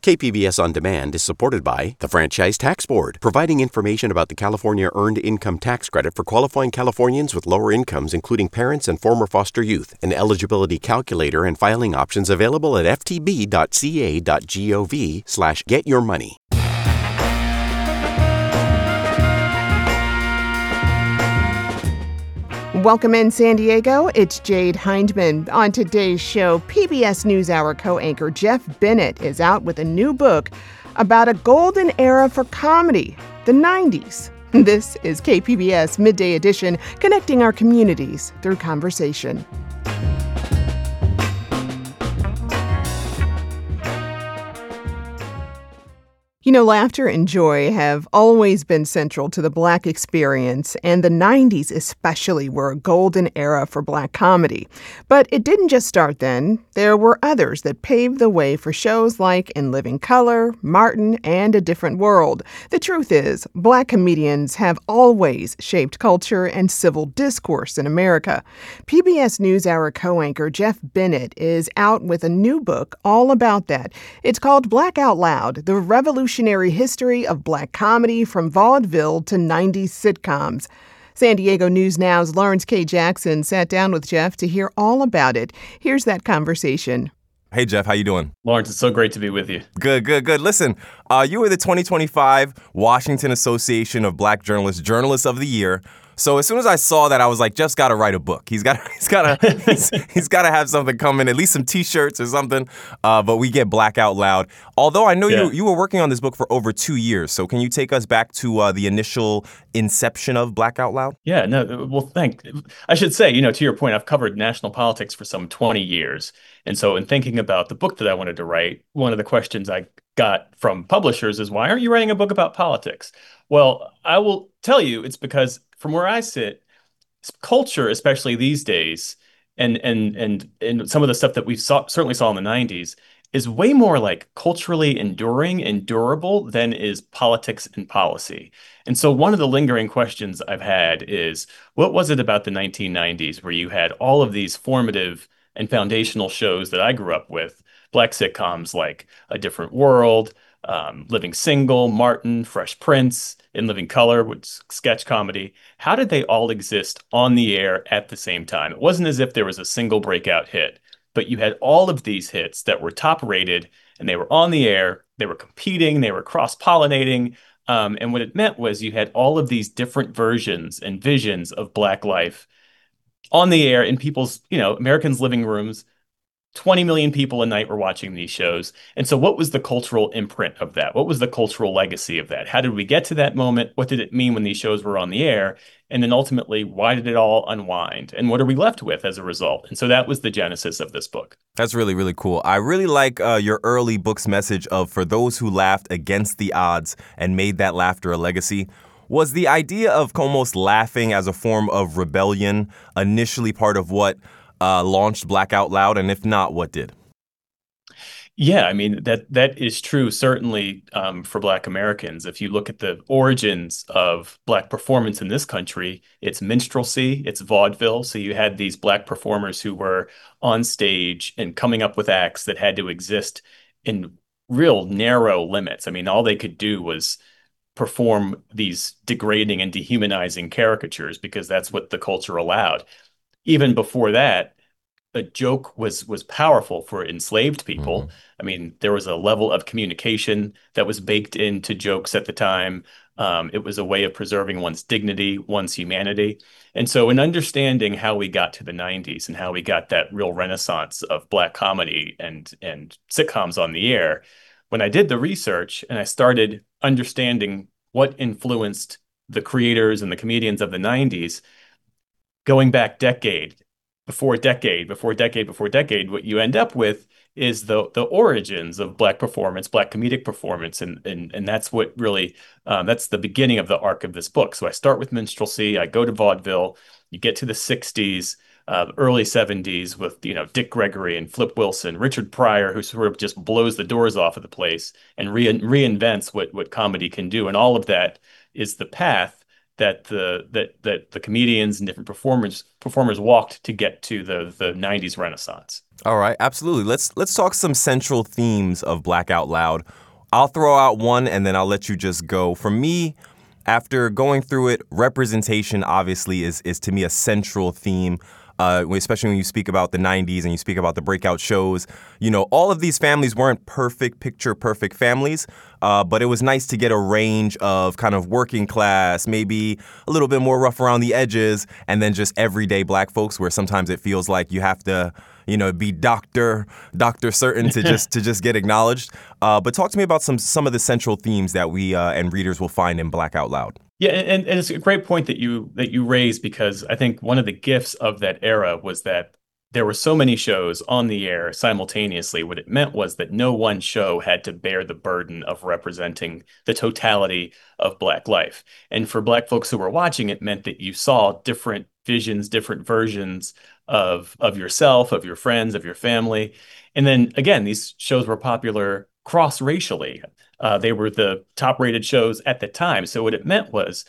KPBS On Demand is supported by the Franchise Tax Board, providing information about the California Earned Income Tax Credit for qualifying Californians with lower incomes, including parents and former foster youth. An eligibility calculator and filing options available at ftb.ca.gov/getyourmoney. Welcome in San Diego, it's Jade Hindman. On today's show, PBS NewsHour co-anchor Jeff Bennett is out with a new book about a golden era for comedy, the 90s. This is KPBS Midday Edition, connecting our communities through conversation. You know, laughter and joy have always been central to the Black experience, and the 90s especially were a golden era for Black comedy. But it didn't just start then. There were others that paved the way for shows like In Living Color, Martin, and A Different World. The truth is, Black comedians have always shaped culture and civil discourse in America. PBS NewsHour co-anchor Jeff Bennett is out with a new book all about that. It's called Black Out Loud, The Revolutionary History of Black Comedy from Vaudeville to 90s Sitcoms. San Diego News Now's Lawrence K. Jackson sat down with Jeff to hear all about it. Here's that conversation. Hey, Jeff, how you doing? Lawrence, it's so great to be with you. Good. Listen, you were the 2025 Washington Association of Black Journalists of the Year. So as soon as I saw that, I was like, Jeff's got to write a book. He's got to have something coming, at least some T-shirts or something. But we get Black Out Loud. Although I know you were working on this book for over 2 years. So can you take us back to the initial inception of Black Out Loud? Yeah, no, well, I should say, to your point, I've covered national politics for some 20 years. And so in thinking about the book that I wanted to write, one of the questions I got from publishers is, why aren't you writing a book about politics? Well, I will tell you, it's because from where I sit, culture, especially these days, and some of the stuff that we certainly saw in the 90s, is way more like culturally enduring and durable than is politics and policy. And so one of the lingering questions I've had is, what was it about the 1990s where you had all of these formative and foundational shows that I grew up with, Black sitcoms like A Different World, Living Single, Martin, Fresh Prince, In Living Color, which is sketch comedy. How did they all exist on the air at the same time? It wasn't as if there was a single breakout hit, but you had all of these hits that were top rated and they were on the air, they were competing, they were cross-pollinating. And what it meant was you had all of these different versions and visions of Black life on the air in people's, Americans' living rooms. 20 million people a night were watching these shows. And so what was the cultural imprint of that? What was the cultural legacy of that? How did we get to that moment? What did it mean when these shows were on the air? And then ultimately, why did it all unwind? And what are we left with as a result? And so that was the genesis of this book. That's really, really cool. I really like your early book's message of, for those who laughed against the odds and made that laughter a legacy. Was the idea of almost laughing as a form of rebellion initially part of what launched Black Out Loud? And if not, what did? Yeah, I mean, that is true, certainly for Black Americans. If you look at the origins of Black performance in this country, it's minstrelsy, it's vaudeville. So you had these Black performers who were on stage and coming up with acts that had to exist in real narrow limits. I mean, all they could do was perform these degrading and dehumanizing caricatures because that's what the culture allowed. Even before that, a joke was powerful for enslaved people. Mm-hmm. I mean, there was a level of communication that was baked into jokes at the time. It was a way of preserving one's dignity, one's humanity. And so in understanding how we got to the 90s and how we got that real renaissance of Black comedy and sitcoms on the air, when I did the research and I started understanding what influenced the creators and the comedians of the 90s, going back decade, what you end up with is the origins of Black performance, Black comedic performance. And that's what really, that's the beginning of the arc of this book. So I start with minstrelsy, I go to vaudeville, you get to the 60s, early 70s with, Dick Gregory and Flip Wilson, Richard Pryor, who sort of just blows the doors off of the place and reinvents what comedy can do. And all of that is the path that the comedians and different performers walked to get to the 90s Renaissance. All right, absolutely. Let's talk some central themes of Black Out Loud. I'll throw out one and then I'll let you just go. For me, after going through it, representation obviously is to me a central theme. Especially when you speak about the 90s and you speak about the breakout shows. You know, all of these families weren't picture perfect families, but it was nice to get a range of kind of working class, maybe a little bit more rough around the edges, and then just everyday Black folks where sometimes it feels like you have to, be doctor certain to just get acknowledged. But talk to me about some of the central themes that we and readers will find in Black Out Loud. Yeah, and it's a great point that you raised, because I think one of the gifts of that era was that there were so many shows on the air simultaneously. What it meant was that no one show had to bear the burden of representing the totality of Black life. And for Black folks who were watching, it meant that you saw different visions, different versions of yourself, of your friends, of your family. And then again, these shows were popular cross-racially. They were the top-rated shows at the time. So what it meant was,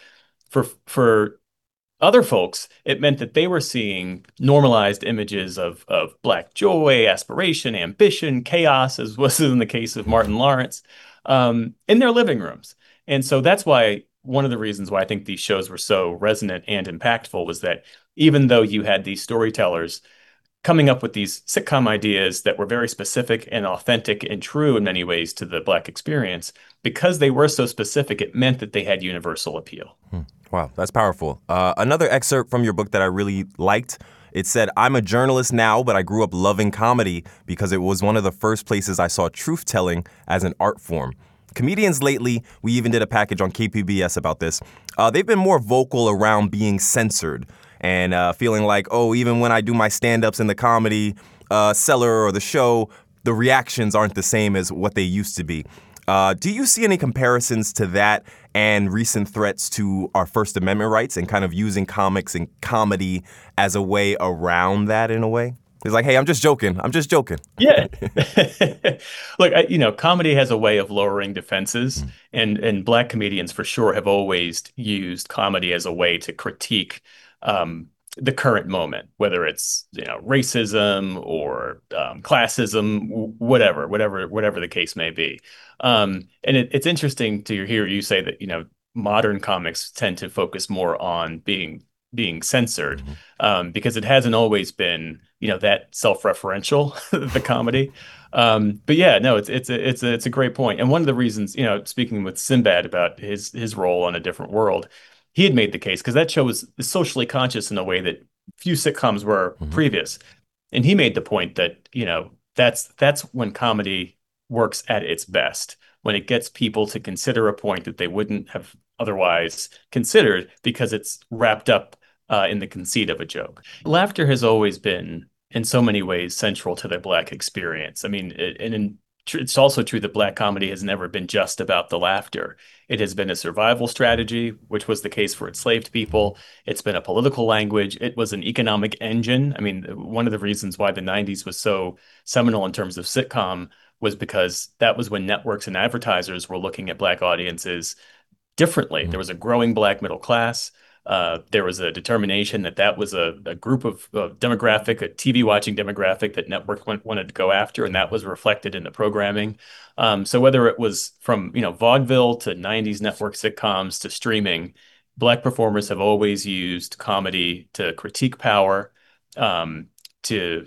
for other folks, it meant that they were seeing normalized images of Black joy, aspiration, ambition, chaos, as was in the case of Martin Lawrence, in their living rooms. And so that's why one of the reasons why I think these shows were so resonant and impactful was that even though you had these storytellers coming up with these sitcom ideas that were very specific and authentic and true in many ways to the Black experience, because they were so specific, it meant that they had universal appeal. Wow, that's powerful. Another excerpt from your book that I really liked, it said, "I'm a journalist now, but I grew up loving comedy because it was one of the first places I saw truth-telling as an art form. Comedians lately, we even did a package on KPBS about this, they've been more vocal around being censored and feeling like, oh, even when I do my stand-ups in the comedy cellar or the show, the reactions aren't the same as what they used to be. Do you see any comparisons to that and recent threats to our First Amendment rights and kind of using comics and comedy as a way around that in a way? It's like, hey, I'm just joking. Yeah. Look, comedy has a way of lowering defenses, and Black comedians for sure have always used comedy as a way to critique the current moment, whether it's racism or classism, whatever the case may be. And it's interesting to hear you say that modern comics tend to focus more on being censored, because it hasn't always been that self-referential, the comedy. But yeah, no, it's a great point. And one of the reasons, speaking with Sinbad about his role on A Different World, he had made the case because that show was socially conscious in a way that few sitcoms were previous. And he made the point that, that's when comedy works at its best, when it gets people to consider a point that they wouldn't have otherwise considered because it's wrapped up in the conceit of a joke. Laughter has always been, in so many ways, central to the Black experience. I mean, it's also true that Black comedy has never been just about the laughter. It has been a survival strategy, which was the case for enslaved people. It's been a political language. It was an economic engine. I mean, one of the reasons why the 90s was so seminal in terms of sitcom was because that was when networks and advertisers were looking at Black audiences differently. There was a growing Black middle class. There was a determination that was a group of demographic, a TV watching demographic that network wanted to go after, and that was reflected in the programming. So whether it was from vaudeville to 90s network sitcoms to streaming, Black performers have always used comedy to critique power, to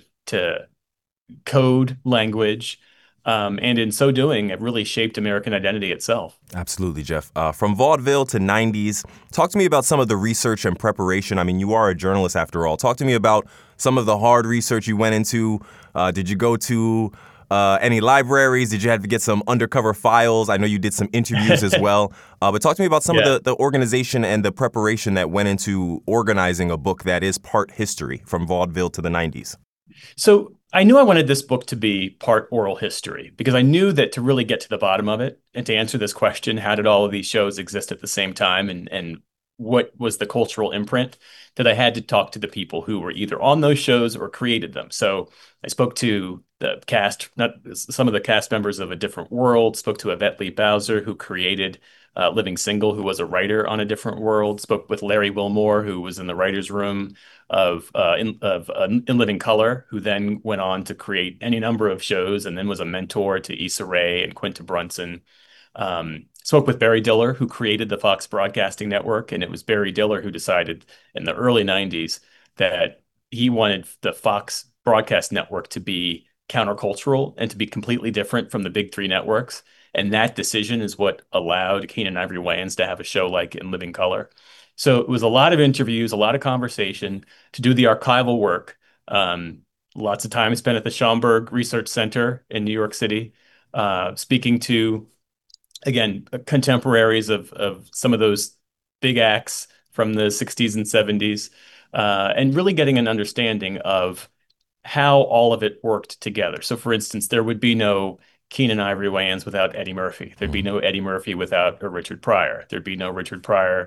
code language. And in so doing, it really shaped American identity itself. Absolutely, Jeff. From vaudeville to 90s, talk to me about some of the research and preparation. I mean, you are a journalist after all. Talk to me about some of the hard research you went into. Did you go to any libraries? Did you have to get some undercover files? I know you did some interviews as well. But talk to me about some of the organization and the preparation that went into organizing a book that is part history from vaudeville to the 90s. So I knew I wanted this book to be part oral history because I knew that to really get to the bottom of it and to answer this question, how did all of these shows exist at the same time and what was the cultural imprint, that I had to talk to the people who were either on those shows or created them. So I spoke to the cast, not some of the cast members of A Different World, spoke to Yvette Lee Bowser, who created Living Single, who was a writer on A Different World, spoke with Larry Wilmore, who was in the writer's room in Living Color, who then went on to create any number of shows and then was a mentor to Issa Rae and Quinta Brunson. Spoke with Barry Diller, who created the Fox Broadcasting Network, and it was Barry Diller who decided in the early 90s that he wanted the Fox Broadcast Network to be countercultural and to be completely different from the big three networks. And that decision is what allowed Keenen Ivory Wayans to have a show like In Living Color. So it was a lot of interviews, a lot of conversation to do the archival work. Lots of time spent at the Schomburg Research Center in New York City, speaking to, again, contemporaries of some of those big acts from the 60s and 70s, and really getting an understanding of how all of it worked together. So, for instance, there would be no Keenen Ivory Wayans without Eddie Murphy. There'd be no Eddie Murphy without a Richard Pryor. There'd be no Richard Pryor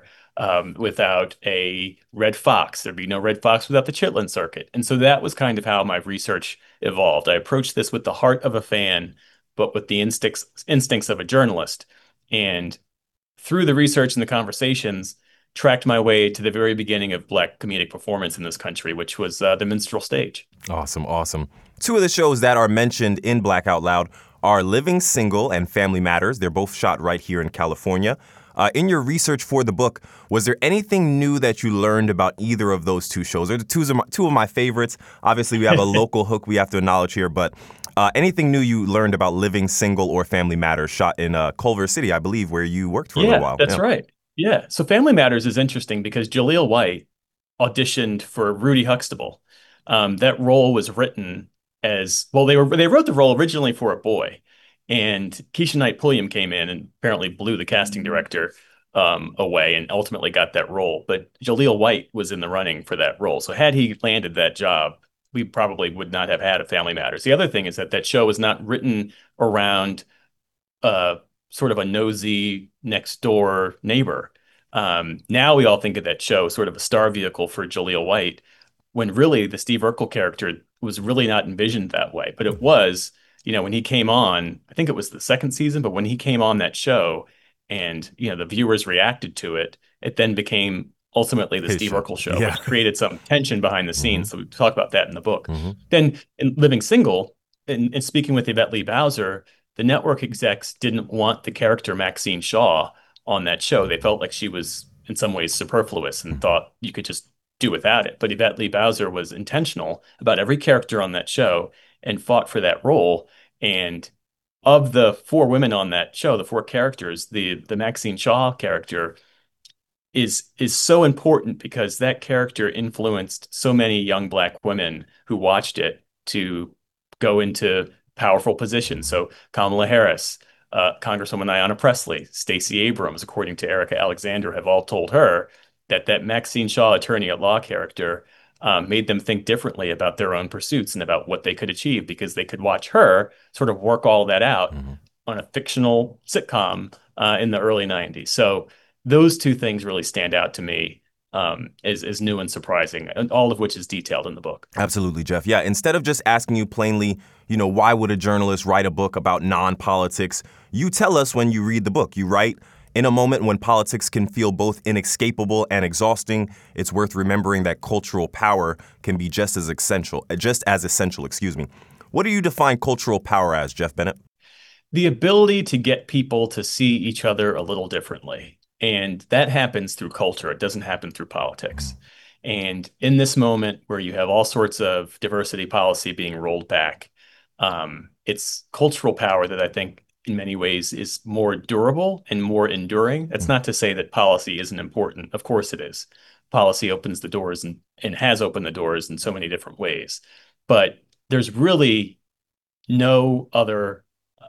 without a Red Fox. There'd be no Red Fox without the Chitlin Circuit. And so that was kind of how my research evolved. I approached this with the heart of a fan, but with the instincts of a journalist. And through the research and the conversations, tracked my way to the very beginning of Black comedic performance in this country, which was the minstrel stage. Awesome, awesome. Two of the shows that are mentioned in Black Out Loud are Living Single and Family Matters. They're both shot right here in California. In your research for the book, was there anything new that you learned about either of those two shows? They're two of my favorites. Obviously, we have a local hook we have to acknowledge here, but anything new you learned about Living Single or Family Matters shot in Culver City, I believe, where you worked for a little while? That's right. Yeah. So Family Matters is interesting because Jaleel White auditioned for Rudy Huxtable. That role was written as, well, they wrote the role originally for a boy, and Keisha Knight Pulliam came in and apparently blew the casting director away and ultimately got that role. But Jaleel White was in the running for that role. So had he landed that job, we probably would not have had a Family Matters. The other thing is that show was not written around sort of a nosy next door neighbor. Now we all think of that show sort of a star vehicle for Jaleel White, when really the Steve Urkel character was really not envisioned that way. But it was, when he came on, I think it was the second season, but when he came on that show and, the viewers reacted to it, it then became ultimately the Steve Urkel show, which created some tension behind the scenes. So we talk about that in the book. Then in Living Single, and speaking with Yvette Lee Bowser, the network execs didn't want the character Maxine Shaw on that show. They felt like she was in some ways superfluous and thought you could just do without it. But Yvette Lee Bowser was intentional about every character on that show and fought for that role. And of the four women on that show, the four characters, the Maxine Shaw character is so important because that character influenced so many young Black women who watched it to go into powerful positions. So Kamala Harris, Congresswoman Ayanna Pressley, Stacey Abrams, according to Erica Alexander, have all told her that Maxine Shaw attorney at law character made them think differently about their own pursuits and about what they could achieve, because they could watch her sort of work all that out on a fictional sitcom in the early 90s. So those two things really stand out to me as new and surprising, and all of which is detailed in the book. Absolutely, Jeff. Yeah, instead of just asking you plainly, why would a journalist write a book about non-politics, you tell us when you read the book. You write, in a moment when politics can feel both inescapable and exhausting, it's worth remembering that cultural power can be just as essential. What do you define cultural power as, Jeff Bennett? The ability to get people to see each other a little differently. And that happens through culture. It doesn't happen through politics. And in this moment where you have all sorts of diversity policy being rolled back, it's cultural power that I think in many ways is more durable and more enduring. That's not to say that policy isn't important. Of course it is. Policy opens the doors and has opened the doors in so many different ways. But there's really no other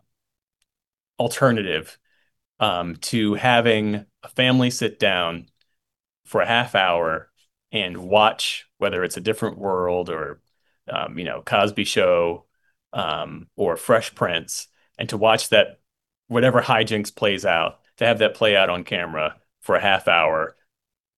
alternative to having a family sit down for a half hour and watch, whether it's A Different World or, Cosby Show or Fresh Prince, and to watch that, whatever hijinks plays out, to have that play out on camera for a half hour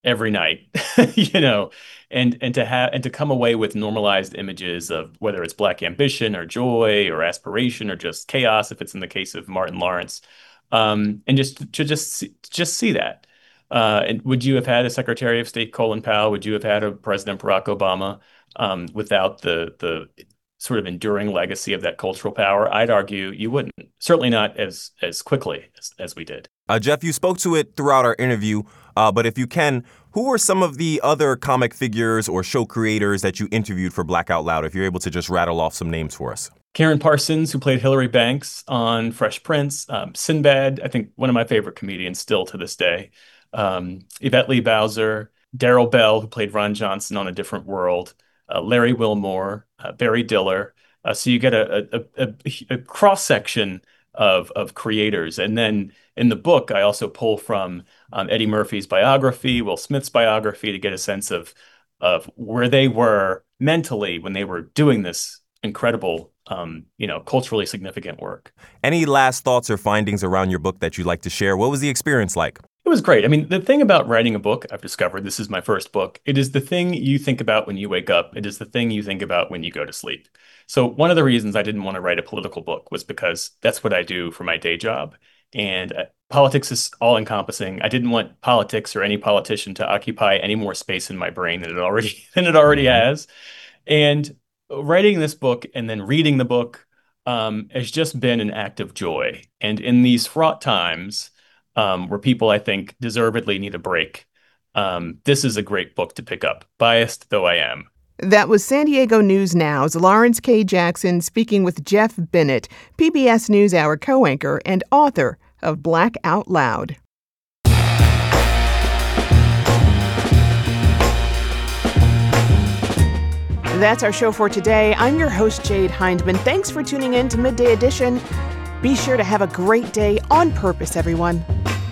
every night, you know, and to come away with normalized images of whether it's Black ambition or joy or aspiration or just chaos, if it's in the case of Martin Lawrence, and just see that. And would you have had a Secretary of State Colin Powell? Would you have had a President Barack Obama without the sort of enduring legacy of that cultural power? I'd argue you wouldn't. Certainly not as quickly as we did. Jeff, you spoke to it throughout our interview, but if you can, who were some of the other comic figures or show creators that you interviewed for Black Out Loud, if you're able to just rattle off some names for us? Karen Parsons, who played Hilary Banks on Fresh Prince, Sinbad, I think one of my favorite comedians still to this day, Yvette Lee Bowser, Daryl Bell, who played Ron Johnson on A Different World, Larry Wilmore, Barry Diller. So you get a cross-section of creators. And then in the book, I also pull from Eddie Murphy's biography, Will Smith's biography, to get a sense of where they were mentally when they were doing this incredible, culturally significant work. Any last thoughts or findings around your book that you'd like to share? What was the experience like? It was great. I mean, the thing about writing a book, I've discovered, this is my first book, it is the thing you think about when you wake up. It is the thing you think about when you go to sleep. So one of the reasons I didn't want to write a political book was because that's what I do for my day job. And politics is all encompassing. I didn't want politics or any politician to occupy any more space in my brain than it already has. And writing this book and then reading the book has just been an act of joy. And in these fraught times, where people, I think, deservedly need a break, this is a great book to pick up, biased though I am. That was San Diego News Now's Lawrence K. Jackson speaking with Jeff Bennett, PBS NewsHour co-anchor and author of Black Out Loud. That's our show for today. I'm your host, Jade Hindman. Thanks for tuning in to Midday Edition. Be sure to have a great day on purpose, everyone.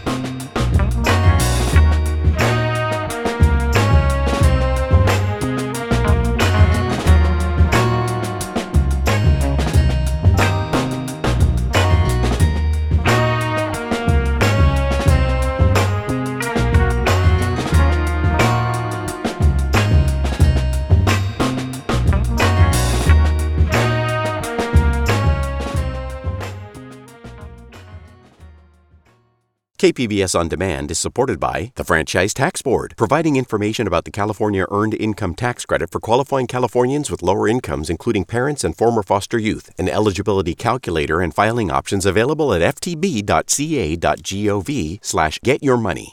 KPBS On Demand is supported by the Franchise Tax Board, providing information about the California Earned Income Tax Credit for qualifying Californians with lower incomes, including parents and former foster youth. An eligibility calculator and filing options available at ftb.ca.gov/getyourmoney.